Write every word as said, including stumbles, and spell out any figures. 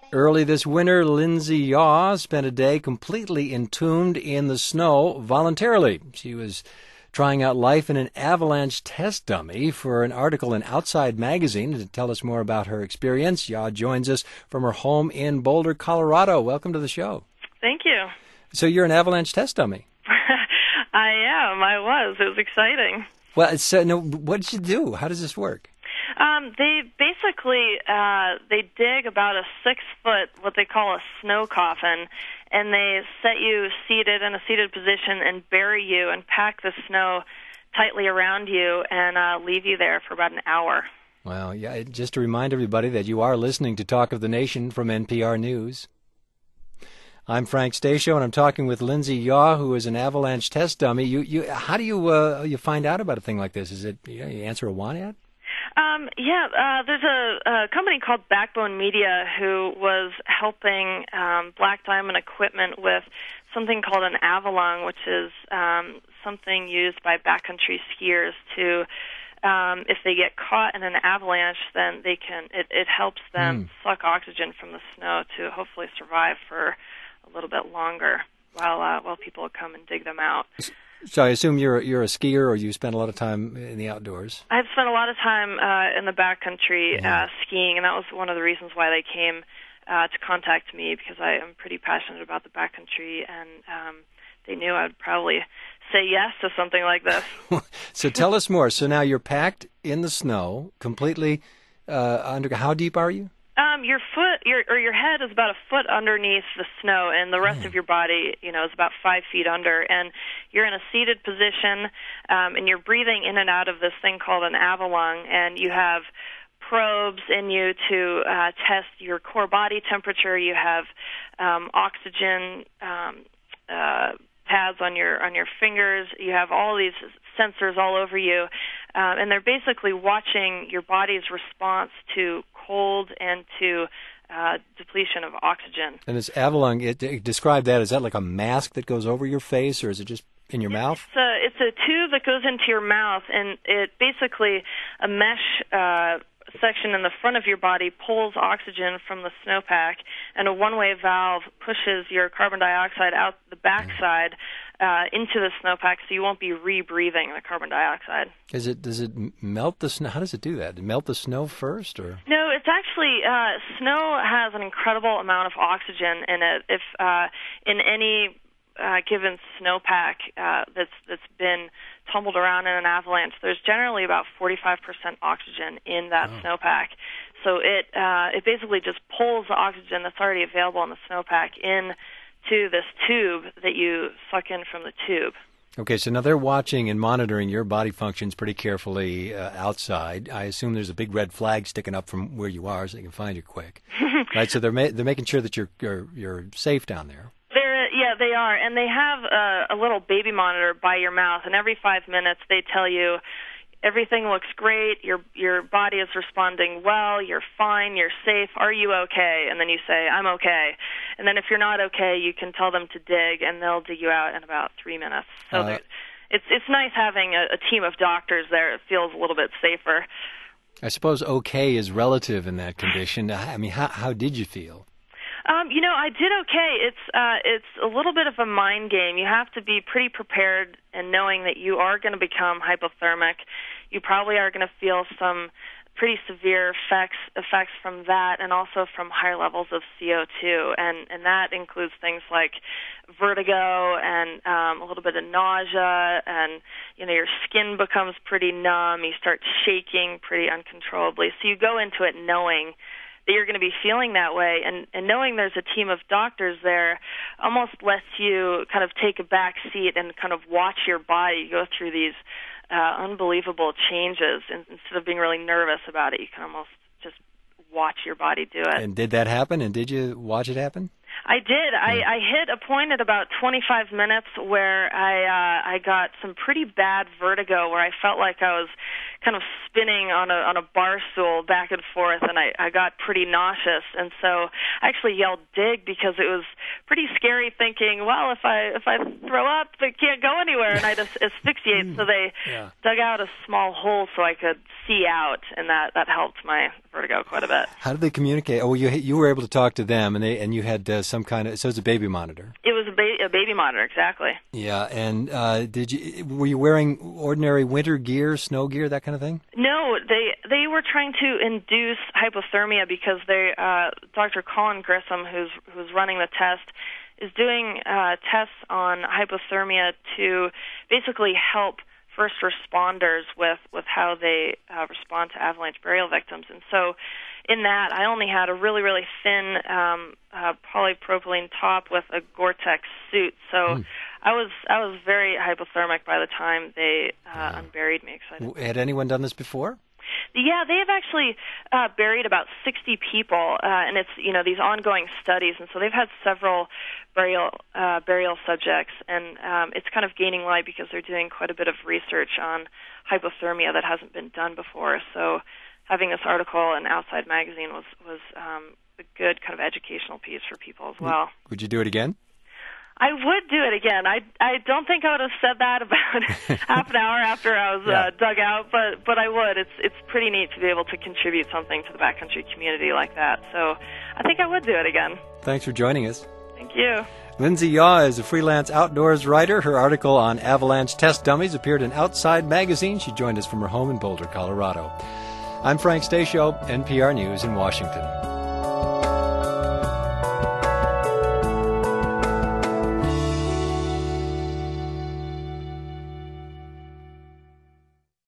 Early this winter, Lindsay Yaw spent a day completely entombed in the snow voluntarily. She was trying out life in an avalanche test dummy for an article in Outside Magazine. To tell us more about her experience, Yaw joins us from her home in Boulder, Colorado. Welcome to the show. Thank you. So you're an avalanche test dummy. I am. I was. It was exciting. Well, it's, uh, no, what did you do? How does this work? Um, they basically uh, they dig about a six foot what they call a snow coffin, and they set you seated in a seated position and bury you and pack the snow tightly around you and uh, leave you there for about an hour. Well, yeah. Just to remind everybody that you are listening to Talk of the Nation from N P R News. I'm Frank Stasio, and I'm talking with Lindsay Yaw, who is an avalanche test dummy. You, you, how do you uh, you find out about a thing like this? Is it you, know, you answer a want ad? Um, yeah, uh, there's a, a company called Backbone Media who was helping um, Black Diamond Equipment with something called an avalon, which is um, something used by backcountry skiers to, um, if they get caught in an avalanche, then they can. It, it helps them mm. suck oxygen from the snow to hopefully survive for a little bit longer while uh, while people come and dig them out. So I assume you're you're a skier, or you spend a lot of time in the outdoors. I've spent a lot of time uh, in the backcountry yeah. uh, skiing, and that was one of the reasons why they came uh, to contact me, because I am pretty passionate about the backcountry, and um, they knew I would probably say yes to something like this. So tell us more. So now you're packed in the snow, completely uh, under. How deep are you? Um, your foot, your or your head is about a foot underneath the snow, and the rest Man. of your body, you know, is about five feet under. And you're in a seated position, um, and you're breathing in and out of this thing called an avalon, and you have probes in you to uh, test your core body temperature. You have um, oxygen um, uh, pads on your on your fingers. You have all these sensors all over you, uh, and they're basically watching your body's response to cold and to uh, depletion of oxygen. And this avalon, it, it, describe that. Is that like a mask that goes over your face, or is it just in your it's mouth? A, it's a tube that goes into your mouth, and it basically a mesh uh, section in the front of your body pulls oxygen from the snowpack, and a one-way valve pushes your carbon dioxide out the backside uh, into the snowpack, so you won't be rebreathing the carbon dioxide. Is it? Does it melt the snow? How does it do that? Does it melt the snow first, or? No, it's actually uh, snow has an incredible amount of oxygen in it. If uh, in any uh, given snowpack uh, that's that's been tumbled around in an avalanche, there's generally about forty-five percent oxygen in that oh. snowpack. So it uh, it basically just pulls the oxygen that's already available in the snowpack in to this tube that you suck in from the tube. Okay, so now they're watching and monitoring your body functions pretty carefully uh, outside. I assume there's a big red flag sticking up from where you are, so they can find you quick. Right? So they're ma- they're making sure that you're you're, you're safe down there. They're, yeah, they are, and they have a, a little baby monitor by your mouth, and every five minutes they tell you everything looks great, your your body is responding well, you're fine, you're safe, are you okay? And then you say, I'm okay. And then if you're not okay, you can tell them to dig, and they'll dig you out in about three minutes. So uh, it's it's nice having a, a team of doctors there. It feels a little bit safer. I suppose okay is relative in that condition. I mean, how how did you feel? Um, you know, I did okay. It's uh, it's a little bit of a mind game. You have to be pretty prepared and knowing that you are going to become hypothermic. You probably are going to feel some pretty severe effects effects from that, and also from higher levels of C O two, and and that includes things like vertigo and um, a little bit of nausea, and you know your skin becomes pretty numb. You start shaking pretty uncontrollably. So you go into it knowing that you're going to be feeling that way, and, and knowing there's a team of doctors there almost lets you kind of take a back seat and kind of watch your body go through these uh, unbelievable changes. And instead of being really nervous about it, you can almost just watch your body do it. And did that happen? And did you watch it happen? I did. I, I hit a point at about twenty-five minutes where I uh, I got some pretty bad vertigo, where I felt like I was kind of spinning on a on a bar stool back and forth, and I, I got pretty nauseous. And so I actually yelled "dig" because it was pretty scary, thinking, well, if I if I throw up, it can't go anywhere, and I just asphyxiate. So they yeah. dug out a small hole so I could see out, and that, that helped my vertigo quite a bit. How did they communicate? Oh, you you were able to talk to them, and they and you had uh, some kind of, so it's a baby monitor. It was a, ba- a baby monitor, exactly. Yeah, and uh, did you were you wearing ordinary winter gear, snow gear, that kind of thing? No, they they were trying to induce hypothermia because they uh, Doctor Colin Grissom, who's who's running the test, is doing uh, tests on hypothermia to basically help first responders with, with how they uh, respond to avalanche burial victims. And so in that, I only had a really, really thin um, uh, polypropylene top with a Gore-Tex suit. So mm. I was I was very hypothermic by the time they uh, wow. unburied me. Excited. Had anyone done this before? Yeah, they have actually uh, buried about sixty people, uh, and it's, you know, these ongoing studies, and so they've had several burial uh, burial subjects, and um, it's kind of gaining light because they're doing quite a bit of research on hypothermia that hasn't been done before. So having this article in Outside Magazine was was um, a good kind of educational piece for people as well. Would you do it again? I would do it again. I I don't think I would have said that about half an hour after I was yeah. uh, dug out, but but I would. It's it's pretty neat to be able to contribute something to the backcountry community like that. So I think I would do it again. Thanks for joining us. Thank you. Lindsay Yaw is a freelance outdoors writer. Her article on avalanche test dummies appeared in Outside Magazine. She joined us from her home in Boulder, Colorado. I'm Frank Stasio, N P R News in Washington.